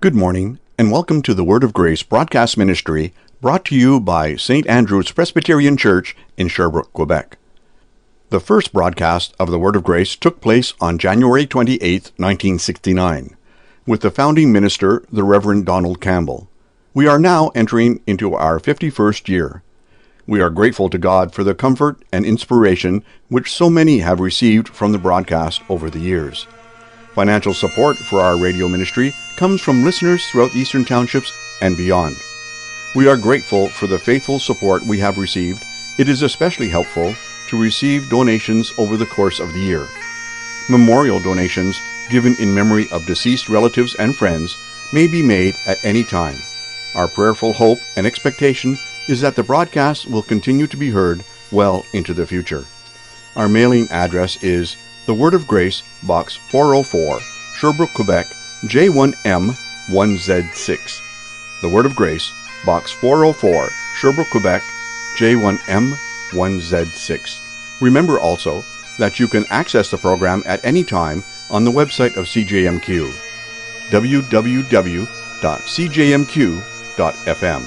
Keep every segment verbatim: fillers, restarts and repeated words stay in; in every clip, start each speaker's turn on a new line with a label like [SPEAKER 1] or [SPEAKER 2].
[SPEAKER 1] Good morning, and welcome to the Word of Grace broadcast ministry brought to you by Saint Andrew's Presbyterian Church in Sherbrooke, Quebec. The first broadcast of the Word of Grace took place on January twenty-eighth, nineteen sixty-nine, with the founding minister, the Reverend Donald Campbell. We are now entering into our fifty-first year. We are grateful to God for the comfort and inspiration which so many have received from the broadcast over the years. Financial support for our radio ministry comes from listeners throughout the Eastern Townships and beyond. We are grateful for the faithful support we have received. It is especially helpful to receive donations over the course of the year. Memorial donations given in memory of deceased relatives and friends may be made at any time. Our prayerful hope and expectation is that the broadcast will continue to be heard well into the future. Our mailing address is The Word of Grace, Box four oh four, Sherbrooke, Quebec, J one M one Z six. The Word of Grace, Box four oh four, Sherbrooke, Quebec, J one M one Z six. Remember also that you can access the program at any time on the website of C J M Q, w w w dot c j m q dot f m.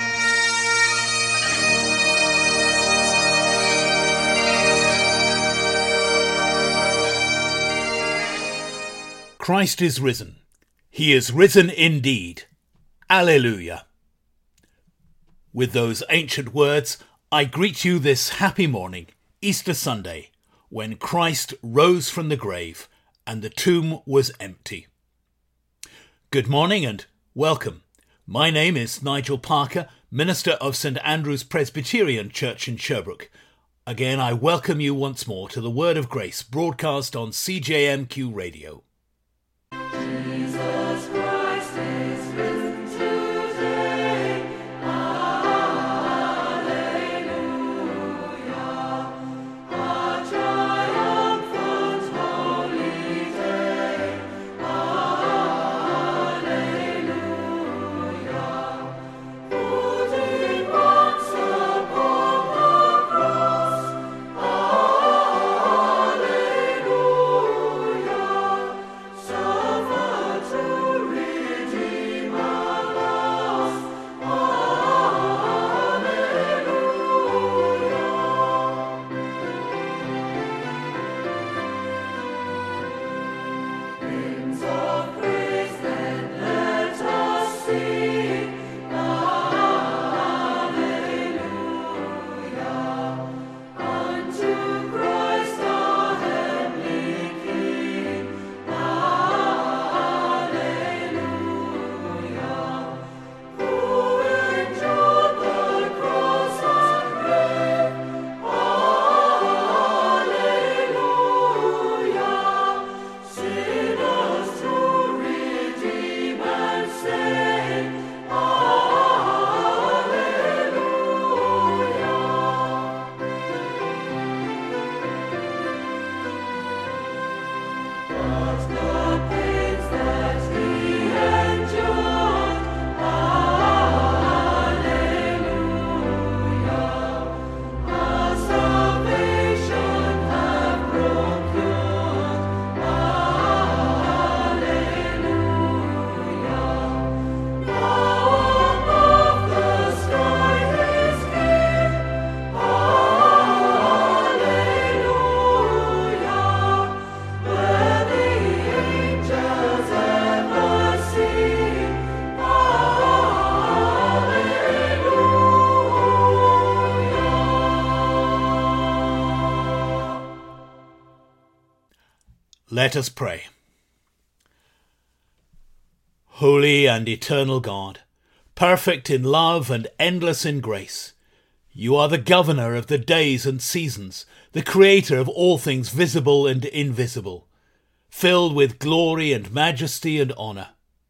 [SPEAKER 2] Christ is risen. He is risen indeed. Alleluia. With those ancient words, I greet you this happy morning, Easter Sunday, when Christ rose from the grave and the tomb was empty. Good morning and welcome. My name is Nigel Parker, minister of Saint Andrew's Presbyterian Church in Sherbrooke. Again, I welcome you once more to the Word of Grace broadcast on C J M Q Radio.
[SPEAKER 3] Jesus Christ is risen today. Alleluia. A triumphant holy day. Alleluia. Who did once upon the cross. Alleluia. Suffer to redeem our lost. Alleluia. Hymns of praise then let us sing. Alleluia. Unto Christ our heavenly King. Alleluia. Who endured the cross and grave. Alleluia. Sinners to redeem and save. Alleluia. But the pains that he endured. Alleluia. Our salvation have procured. Alleluia. Now above the sky his King. Alleluia. Where the angels ever sing. Alleluia.
[SPEAKER 2] Let us pray. Holy and eternal God, perfect in love and endless in grace, you are the governor of the days and seasons, the creator of all things visible and invisible, filled with glory and majesty and honour.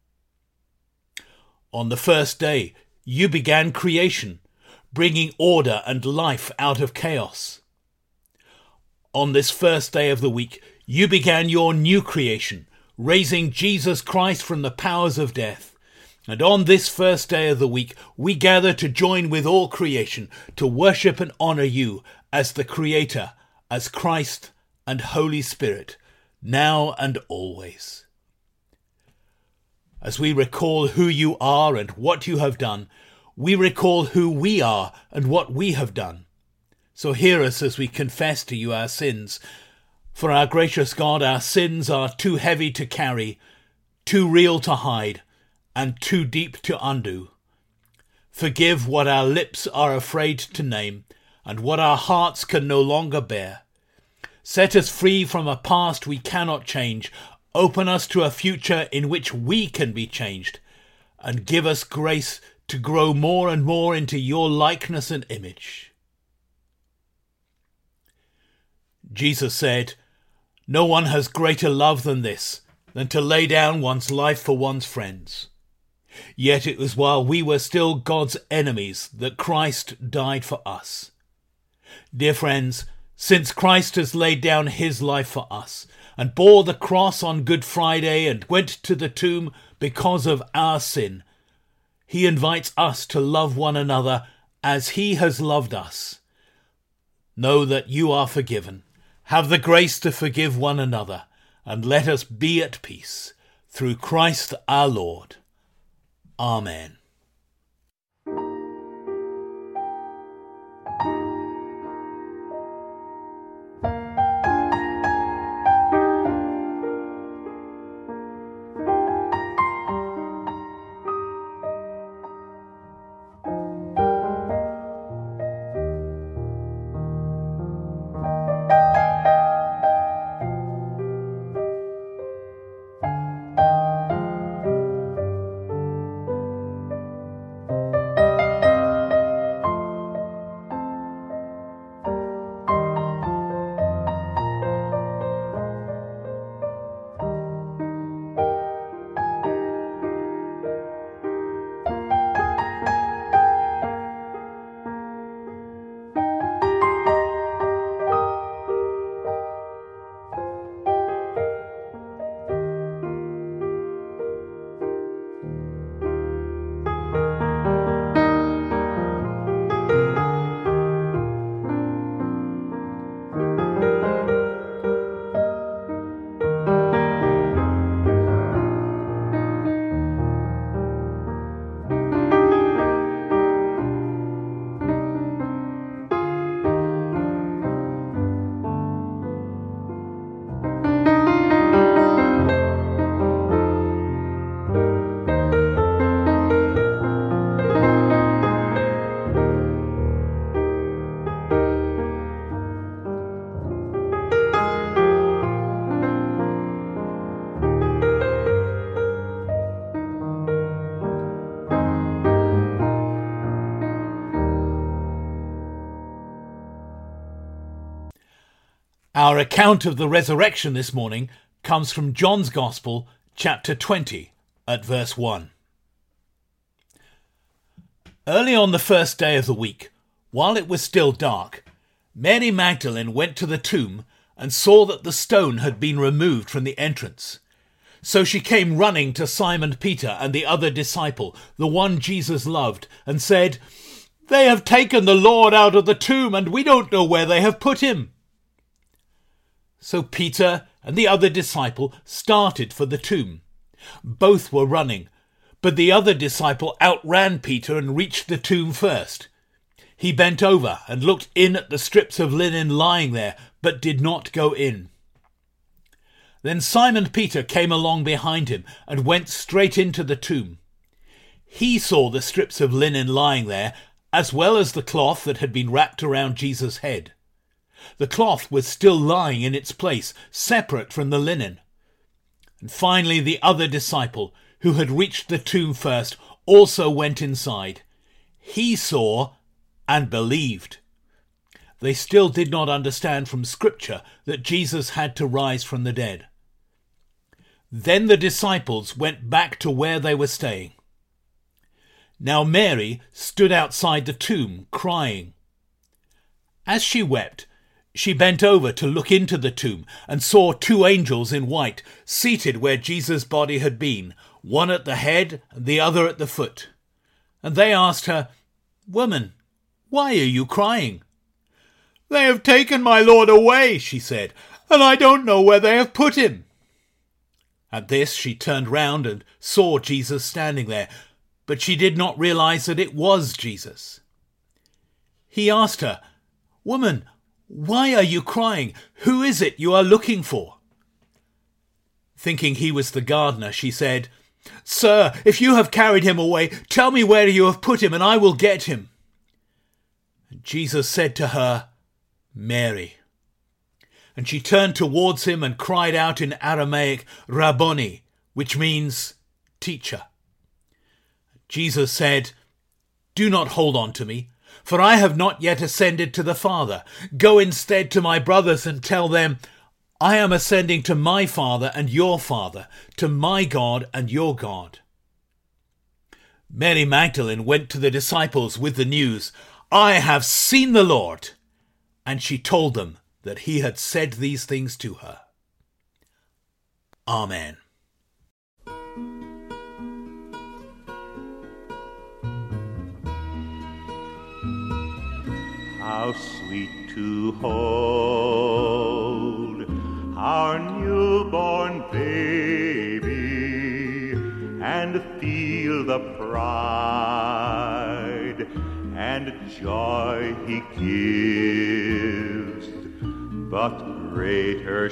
[SPEAKER 2] On the first day, you began creation, bringing order and life out of chaos. On this first day of the week, you began your new creation, raising Jesus Christ from the powers of death. And on this first day of the week, we gather to join with all creation to worship and honour you as the Creator, as Christ and Holy Spirit, now and always. As we recall who you are and what you have done, we recall who we are and what we have done. So hear us as we confess to you our sins. For our gracious God, our sins are too heavy to carry, too real to hide, and too deep to undo. Forgive what our lips are afraid to name, and what our hearts can no longer bear. Set us free from a past we cannot change. Open us to a future in which we can be changed, and give us grace to grow more and more into your likeness and image. Jesus said, "No one has greater love than this, than to lay down one's life for one's friends." Yet it was while we were still God's enemies that Christ died for us. Dear friends, since Christ has laid down his life for us, and bore the cross on Good Friday and went to the tomb because of our sin, he invites us to love one another as he has loved us. Know that you are forgiven. Have the grace to forgive one another, and let us be at peace. Through Christ our Lord. Amen. Our account of the resurrection this morning comes from John's Gospel, chapter twenty, at verse one. Early on the first day of the week, while it was still dark, Mary Magdalene went to the tomb and saw that the stone had been removed from the entrance. So she came running to Simon Peter and the other disciple, the one Jesus loved, and said, "They have taken the Lord out of the tomb, and we don't know where they have put him." So Peter and the other disciple started for the tomb. Both were running, but the other disciple outran Peter and reached the tomb first. He bent over and looked in at the strips of linen lying there, but did not go in. Then Simon Peter came along behind him and went straight into the tomb. He saw the strips of linen lying there, as well as the cloth that had been wrapped around Jesus' head. The cloth was still lying in its place, separate from the linen. And finally the other disciple, who had reached the tomb first, also went inside. He saw and believed. They still did not understand from Scripture that Jesus had to rise from the dead. Then the disciples went back to where they were staying. Now Mary stood outside the tomb, crying. As she wept, she bent over to look into the tomb and saw two angels in white seated where Jesus' body had been, one at the head and the other at the foot. And they asked her, "Woman, why are you crying?" "They have taken my Lord away," she said, "and I don't know where they have put him." At this, she turned round and saw Jesus standing there, but she did not realize that it was Jesus. He asked her, "Woman, why are you crying? Who is it you are looking for?" Thinking he was the gardener, she said, "Sir, if you have carried him away, tell me where you have put him, and I will get him." And Jesus said to her, "Mary." And she turned towards him and cried out in Aramaic, "Rabboni," which means teacher. Jesus said, "Do not hold on to me, for I have not yet ascended to the Father. Go instead to my brothers and tell them, I am ascending to my Father and your Father, to my God and your God." Mary Magdalene went to the disciples with the news, "I have seen the Lord," and she told them that he had said these things to her. Amen.
[SPEAKER 4] How sweet to hold our newborn baby and feel the pride and joy he gives, but greater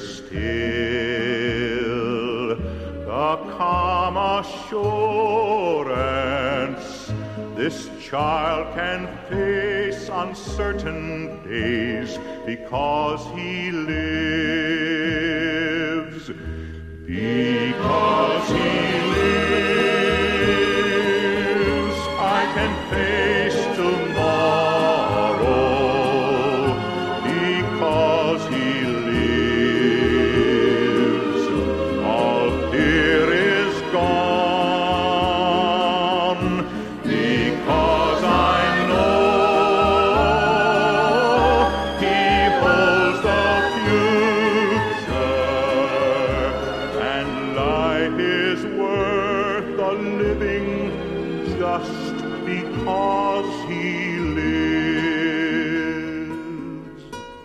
[SPEAKER 4] still the calm assurance this child can face uncertain days because he lives, because he lives, I can face tomorrow, because he lives, all fear is gone, because I know he holds the future, and life is worth the living just because he lives.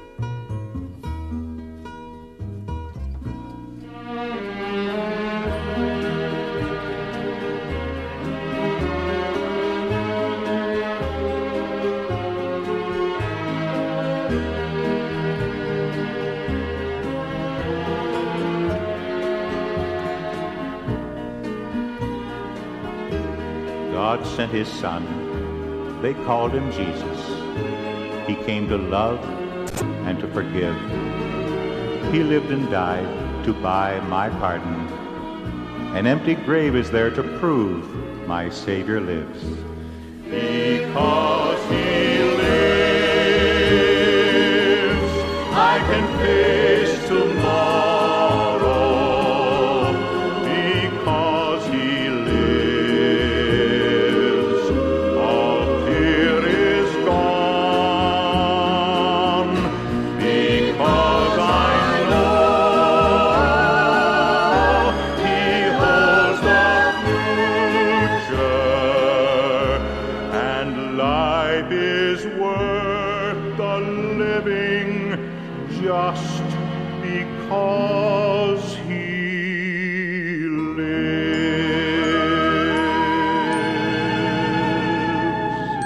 [SPEAKER 4] God sent his Son. They called him Jesus. He came to love and to forgive. He lived and died to buy my pardon. An empty grave is there to prove my Savior lives. Because he lives, I can face tomorrow. Because he lives, all fear is gone. Because I know he holds the future, and life is worth the living just because he lives.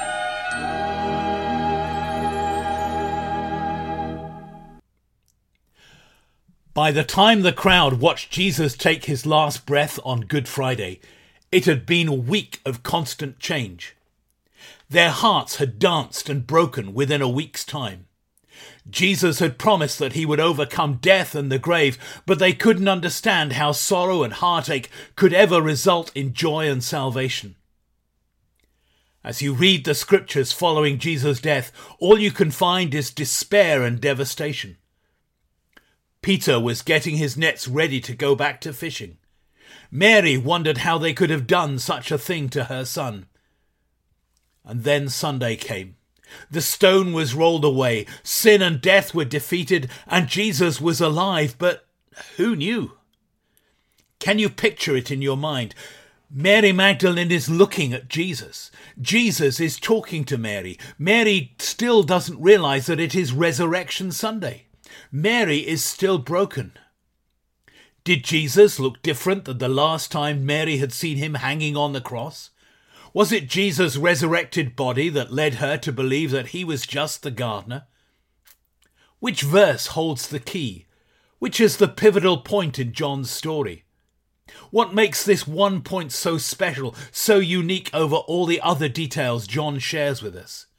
[SPEAKER 2] By the time the crowd watched Jesus take his last breath on Good Friday, it had been a week of constant change. Their hearts had danced and broken within a week's time. Jesus had promised that he would overcome death and the grave, but they couldn't understand how sorrow and heartache could ever result in joy and salvation. As you read the scriptures following Jesus' death, all you can find is despair and devastation. Peter was getting his nets ready to go back to fishing. Mary wondered how they could have done such a thing to her son. And then Sunday came. The stone was rolled away, sin and death were defeated, and Jesus was alive, but who knew? Can you picture it in your mind? Mary Magdalene is looking at Jesus. Jesus is talking to Mary. Mary still doesn't realize that it is Resurrection Sunday. Mary is still broken. Did Jesus look different than the last time Mary had seen him hanging on the cross? Was it Jesus' resurrected body that led her to believe that he was just the gardener? Which verse holds the key? Which is the pivotal point in John's story? What makes this one point so special, so unique over all the other details John shares with us?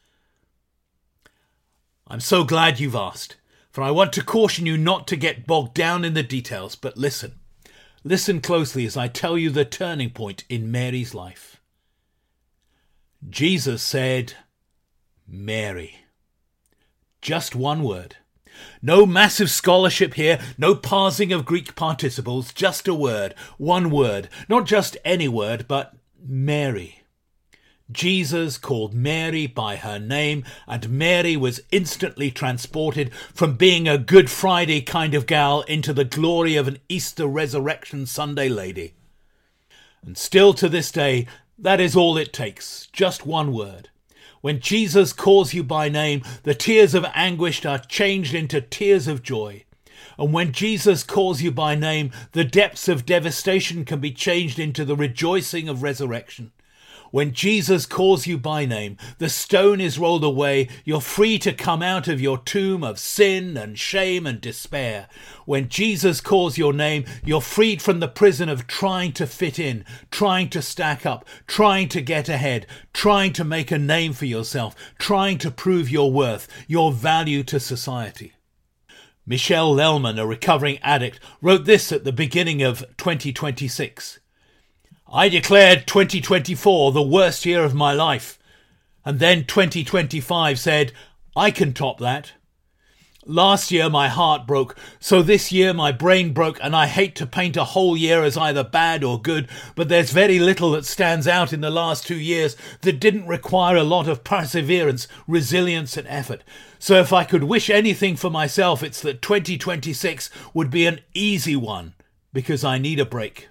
[SPEAKER 2] I'm so glad you've asked, for I want to caution you not to get bogged down in the details, but listen. Listen closely as I tell you the turning point in Mary's life. Jesus said, Mary. Just one word. No massive scholarship here, no parsing of Greek participles, just a word, one word, not just any word, but Mary. Jesus called Mary by her name, and Mary was instantly transported from being a Good Friday kind of gal into the glory of an Easter Resurrection Sunday lady. And still to this day, that is all it takes, just one word. When Jesus calls you by name, the tears of anguish are changed into tears of joy. And when Jesus calls you by name, the depths of devastation can be changed into the rejoicing of resurrection. When Jesus calls you by name, the stone is rolled away. You're free to come out of your tomb of sin and shame and despair. When Jesus calls your name, you're freed from the prison of trying to fit in, trying to stack up, trying to get ahead, trying to make a name for yourself, trying to prove your worth, your value to society. Michelle Lellman, a recovering addict, wrote this at the beginning of twenty twenty-six. I declared twenty twenty-four the worst year of my life, and then twenty twenty-five said, I can top that. Last year my heart broke, so this year my brain broke, and I hate to paint a whole year as either bad or good, but there's very little that stands out in the last two years that didn't require a lot of perseverance, resilience and effort. So if I could wish anything for myself, it's that twenty twenty-six would be an easy one, because I need a break.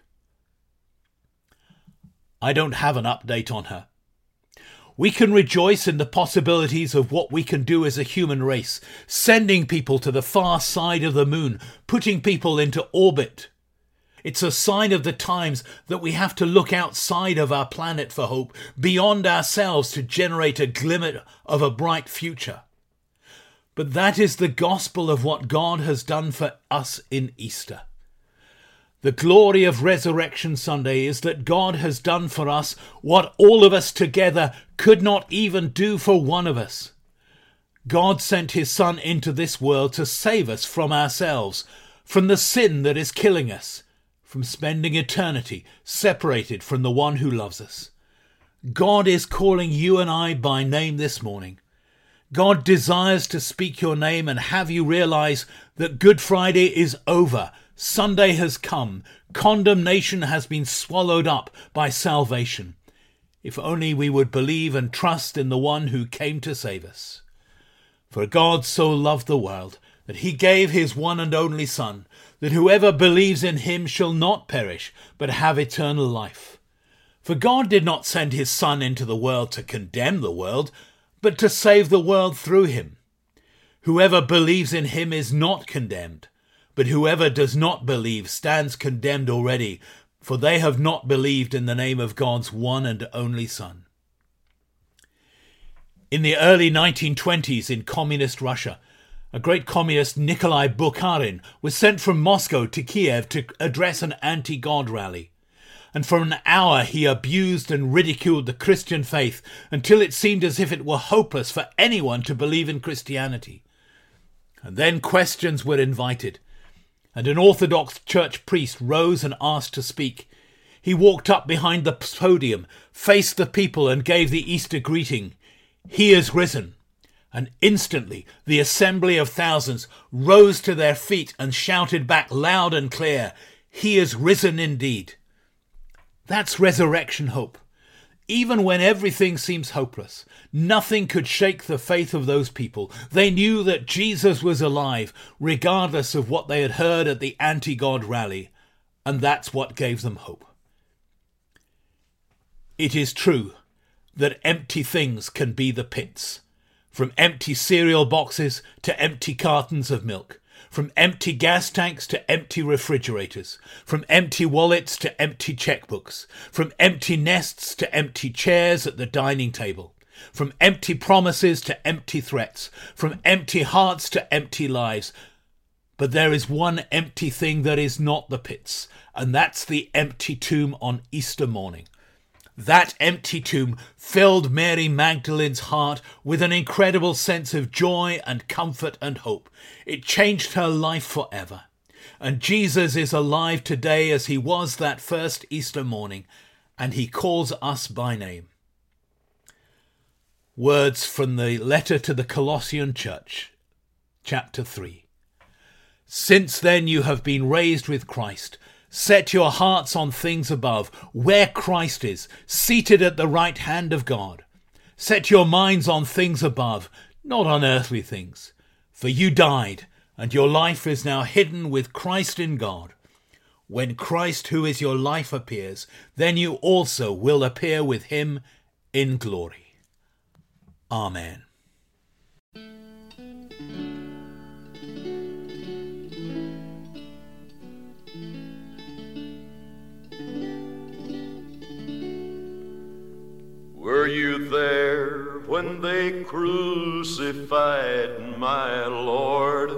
[SPEAKER 2] I don't have an update on her. We can rejoice in the possibilities of what we can do as a human race, sending people to the far side of the moon, putting people into orbit. It's a sign of the times that we have to look outside of our planet for hope, beyond ourselves to generate a glimmer of a bright future. But that is the gospel of what God has done for us in Easter. The glory of Resurrection Sunday is that God has done for us what all of us together could not even do for one of us. God sent his Son into this world to save us from ourselves, from the sin that is killing us, from spending eternity separated from the one who loves us. God is calling you and I by name this morning. God desires to speak your name and have you realize that Good Friday is over. Sunday has come. Condemnation has been swallowed up by salvation. If only we would believe and trust in the one who came to save us. For God so loved the world that he gave his one and only Son, that whoever believes in him shall not perish, but have eternal life. For God did not send his Son into the world to condemn the world, but to save the world through him. Whoever believes in him is not condemned, but whoever does not believe stands condemned already, for they have not believed in the name of God's one and only Son. In the early nineteen twenties in communist Russia, a great communist, Nikolai Bukharin, was sent from Moscow to Kiev to address an anti-God rally. And for an hour he abused and ridiculed the Christian faith until it seemed as if it were hopeless for anyone to believe in Christianity. And then questions were invited, and an Orthodox church priest rose and asked to speak. He walked up behind the podium, faced the people and gave the Easter greeting, "He is risen." And instantly the assembly of thousands rose to their feet and shouted back loud and clear, "He is risen indeed." That's resurrection hope. Even when everything seems hopeless, nothing could shake the faith of those people. They knew that Jesus was alive, regardless of what they had heard at the anti-God rally, and that's what gave them hope. It is true that empty things can be the pits, from empty cereal boxes to empty cartons of milk. from empty gas tanks to empty refrigerators, from empty wallets to empty checkbooks, from empty nests to empty chairs at the dining table, from empty promises to empty threats, from empty hearts to empty lives. But there is one empty thing that is not the pits, and that's the empty tomb on Easter morning. That empty tomb filled Mary Magdalene's heart with an incredible sense of joy and comfort and hope. It changed her life forever. And Jesus is alive today as he was that first Easter morning, and he calls us by name. Words from the letter to the Colossian church, chapter three. Since then you have been raised with Christ. Set your hearts on things above, where Christ is, seated at the right hand of God. Set your minds on things above, not on earthly things. For you died, and your life is now hidden with Christ in God. When Christ, who is your life, appears, then you also will appear with him in glory. Amen.
[SPEAKER 5] Were you there when they crucified my Lord?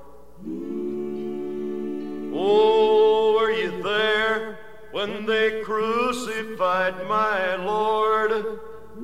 [SPEAKER 5] Oh, were you there when they crucified my Lord?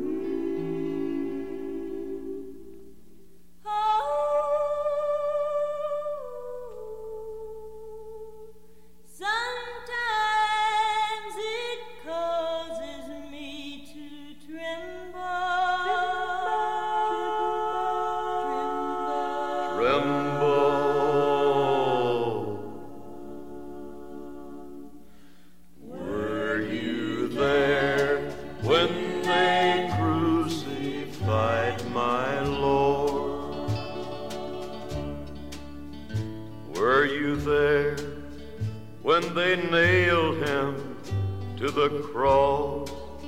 [SPEAKER 5] When they nailed him to the cross,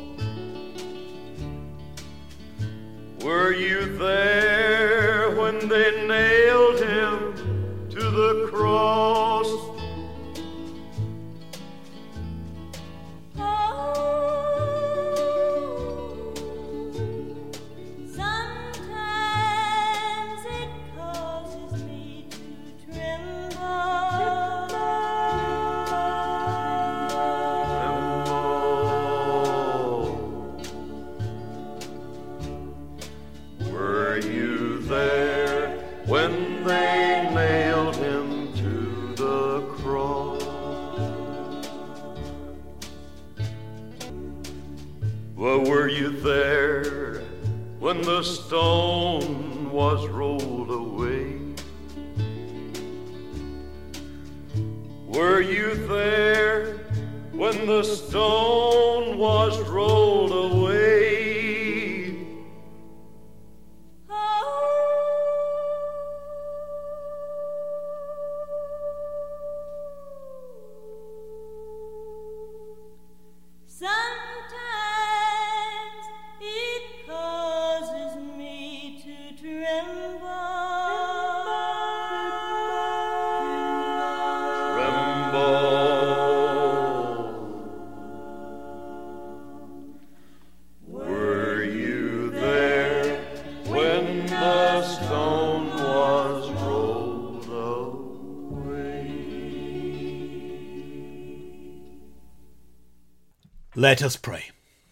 [SPEAKER 5] were you there when they nailed him to the cross? Well, were you there when the stone was rolled away? Were you there when the stone was rolled away?
[SPEAKER 2] Let us pray.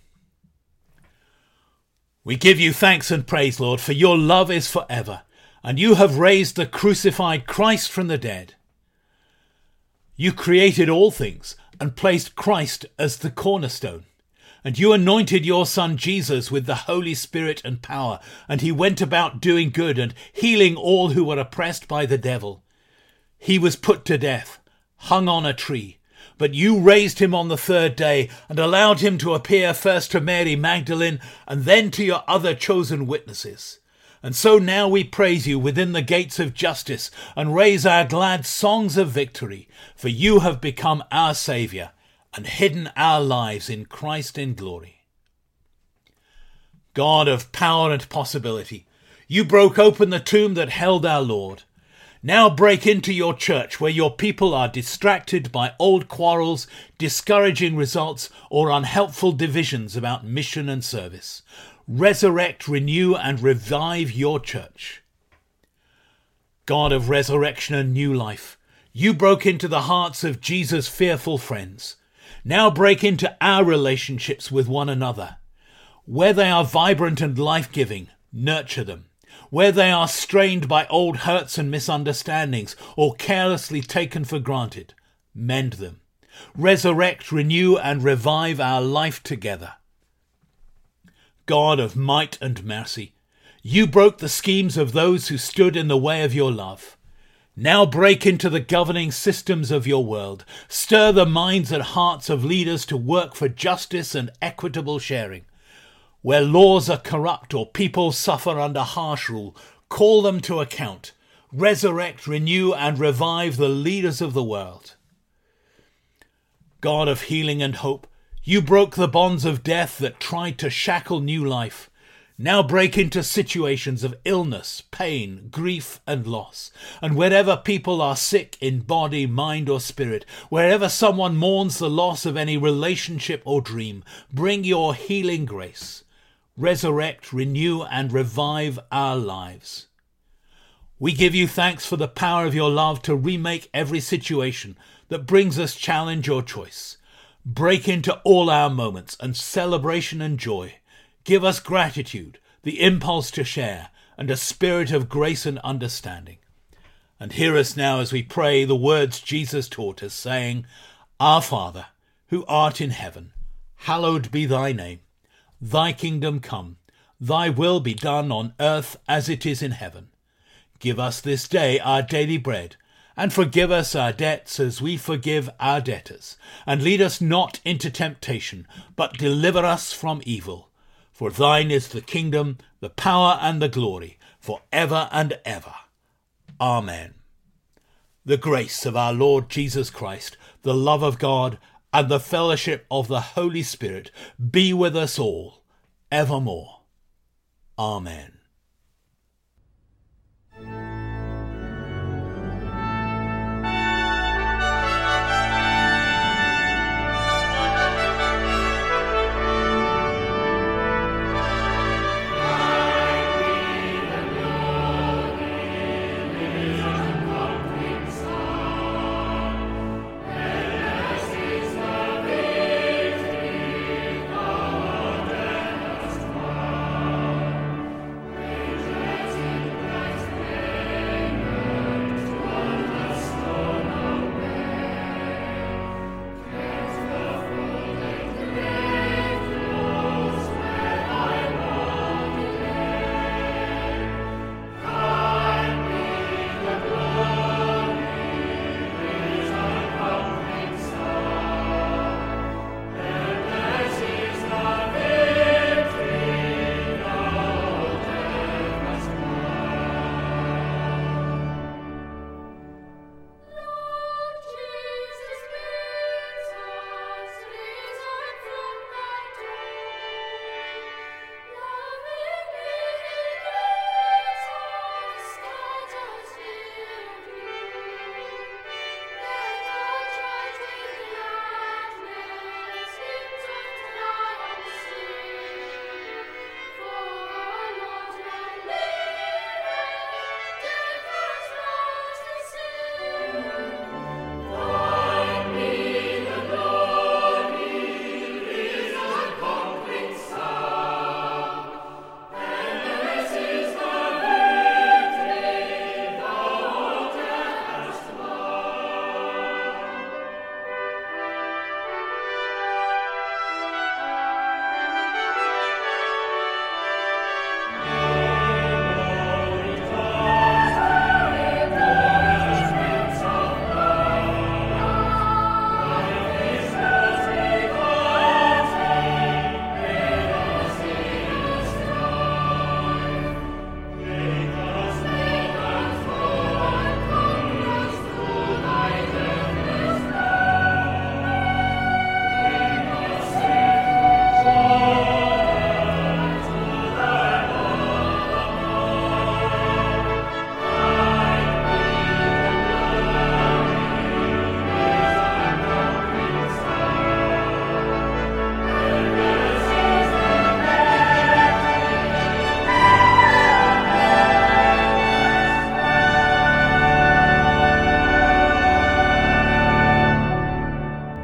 [SPEAKER 2] We give you thanks and praise, Lord, for your love is forever, and you have raised the crucified Christ from the dead. You created all things and placed Christ as the cornerstone, and you anointed your Son Jesus with the Holy Spirit and power, and he went about doing good and healing all who were oppressed by the devil. He was put to death, hung on a tree, but you raised him on the third day and allowed him to appear first to Mary Magdalene and then to your other chosen witnesses. And so now we praise you within the gates of justice and raise our glad songs of victory, for you have become our Saviour and hidden our lives in Christ in glory. God of power and possibility, you broke open the tomb that held our Lord. Now break into your church where your people are distracted by old quarrels, discouraging results, or unhelpful divisions about mission and service. Resurrect, renew, and revive your church. God of resurrection and new life, you broke into the hearts of Jesus' fearful friends. Now break into our relationships with one another. Where they are vibrant and life-giving, nurture them. Where they are strained by old hurts and misunderstandings or carelessly taken for granted, mend them. Resurrect, renew, and revive our life together. God of might and mercy, you broke the schemes of those who stood in the way of your love. Now break into the governing systems of your world. Stir the minds and hearts of leaders to work for justice and equitable sharing. Where laws are corrupt or people suffer under harsh rule, call them to account. Resurrect, renew, and revive the leaders of the world. God of healing and hope, you broke the bonds of death that tried to shackle new life. Now break into situations of illness, pain, grief, and loss. And wherever people are sick in body, mind, or spirit, wherever someone mourns the loss of any relationship or dream, bring your healing grace. Resurrect, renew, and revive our lives. We give you thanks for the power of your love to remake every situation that brings us challenge or choice. Break into all our moments and celebration and joy. Give us gratitude, the impulse to share, and a spirit of grace and understanding. And hear us now as we pray the words Jesus taught us, saying, Our Father, who art in heaven, hallowed be thy name. Thy kingdom come, thy will be done on earth as it is in heaven. Give us this day our daily bread, and forgive us our debts as we forgive our debtors. And lead us not into temptation, but deliver us from evil. For thine is the kingdom, the power, and the glory, for ever and ever. Amen. The grace of our Lord Jesus Christ, the love of God, and the fellowship of the Holy Spirit be with us all, evermore. Amen.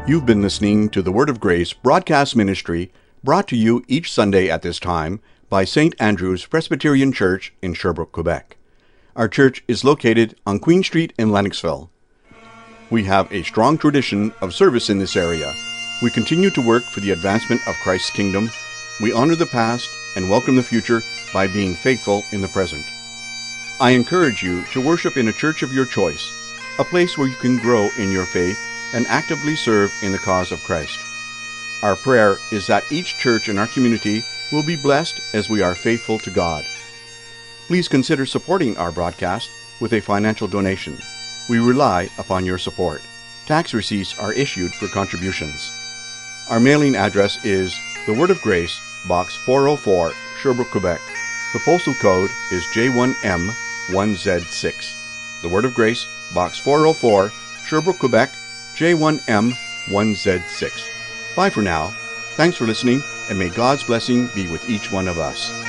[SPEAKER 1] You've been listening to the Word of Grace broadcast ministry, brought to you each Sunday at this time by Saint Andrew's Presbyterian Church in Sherbrooke, Quebec. Our church is located on Queen Street in Lennoxville. We have a strong tradition of service in this area. We continue to work for the advancement of Christ's kingdom. We honor the past and welcome the future by being faithful in the present. I encourage you to worship in a church of your choice, a place where you can grow in your faith and actively serve in the cause of Christ. Our prayer is that each church in our community will be blessed as we are faithful to God. Please consider supporting our broadcast with a financial donation. We rely upon your support. Tax receipts are issued for contributions. Our mailing address is The Word of Grace, Box four oh four, Sherbrooke, Quebec. The postal code is J one M one Z six. The Word of Grace, Box four oh four, Sherbrooke, Quebec, J one M one Z six. Bye for now. Thanks for listening, and may God's blessing be with each one of us.